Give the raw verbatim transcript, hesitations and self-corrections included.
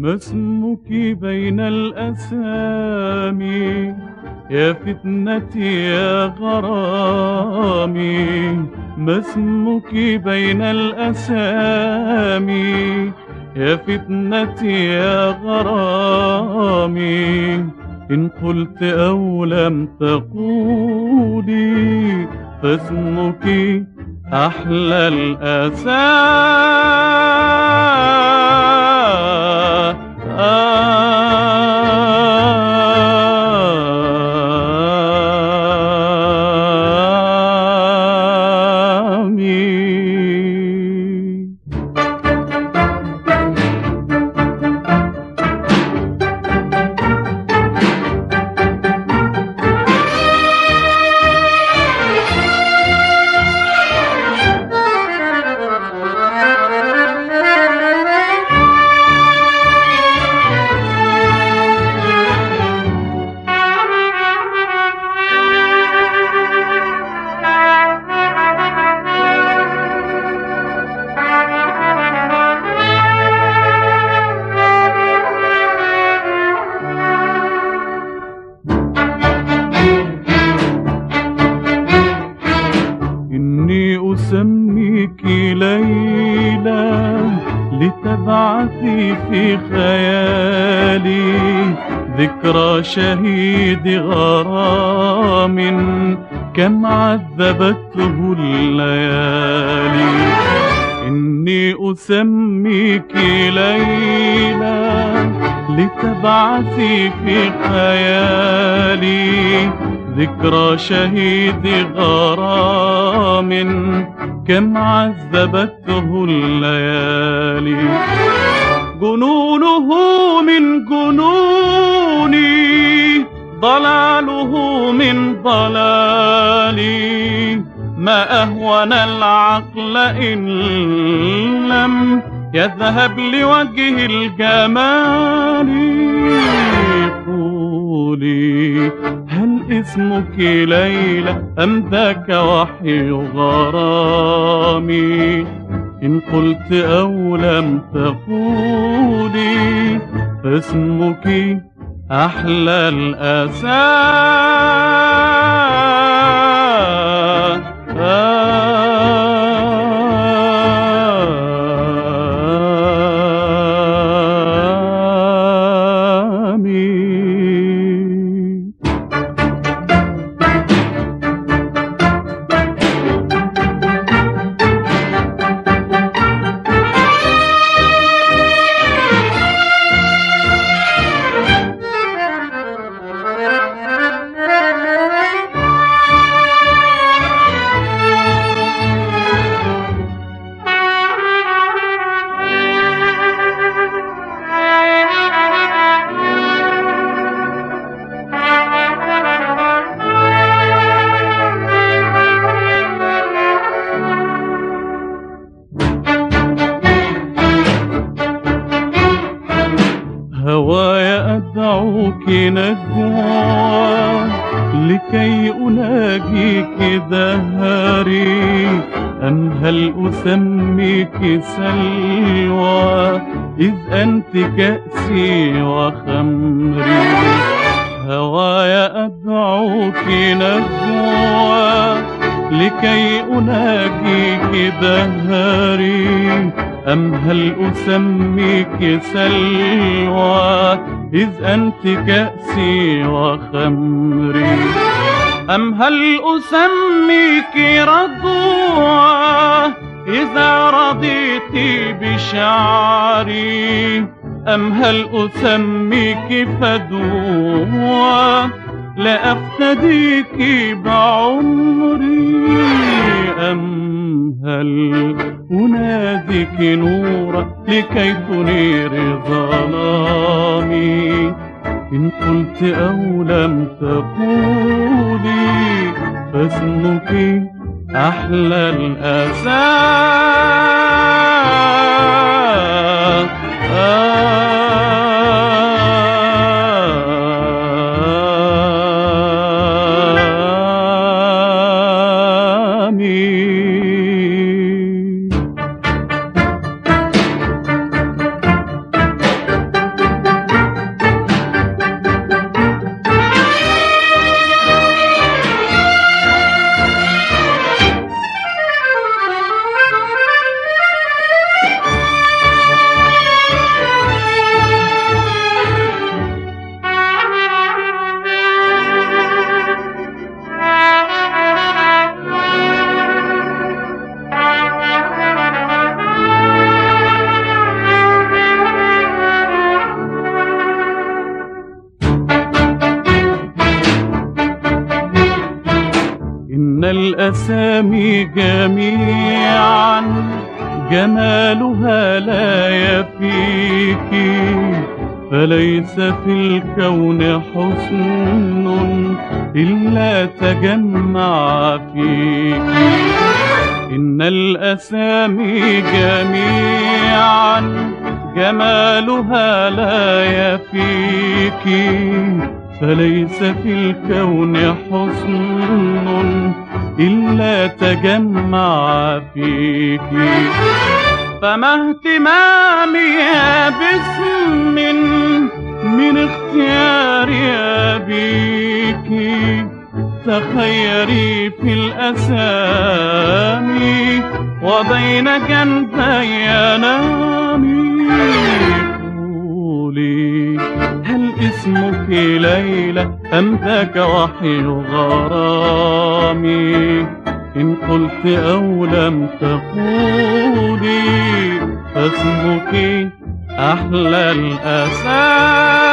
ما اسمك بين الأسامي يا فتنتي يا غرامي؟ ما اسمك بين الأسامي يا فتنتي يا غرامي؟ إن قلت أو لم تقولي فاسمك أحلى الأسامي. إني أسميك ليلى لتبعثي في خيالي ذكرى شهيد غرام كم عذبته الليالي. إني أسميك ليلى لتبعثي في خيالي ذكرى شهيد غرام كم عذبته الليالي. جنونه من جنوني ضلاله من ضلالي ما أهون العقل إن لم يذهب لوجه الجمال. قولي هل اسمك ليلى أم ذاك وحي غرامي؟ إن قلت أو لم تقولي فاسمك أحلى الأسامي. هواي أدعوك نجوى لكي أناجيك دهري أم هل أسميك سلوى إذ أنت كأسي وخمري؟ هواي أدعوك نجوى لكي أناجيك دهري أم هل أسميك سلوى إذ أنت كأسي وخمري؟ أم هل أسميك رضوى إذا رضيت بشعري؟ أم هل أسميك فدوى لأفتديك بعمري؟ أم هل أناديك نورا لكي تنير ظلامي؟ إن قلت أو لم تقولي فاسمك أحلى الأسامي. إن الأسامي جميعا جمالها لا يفيك، فليس في الكون حسن إلا تجمع فيك. إن الأسامي جميعا جمالها لا يفيك، فليس في الكون حسن إلا تجمع فيك. فما اهتمامي باسم من اختيار أبيك، تخيري في الأسامي وبين جنبي نامي. قولي هل اسمك ليلى أم ذاك وحي غرامي؟ إن قلت أو لم تقولي فاسمك أحلى الأسامي.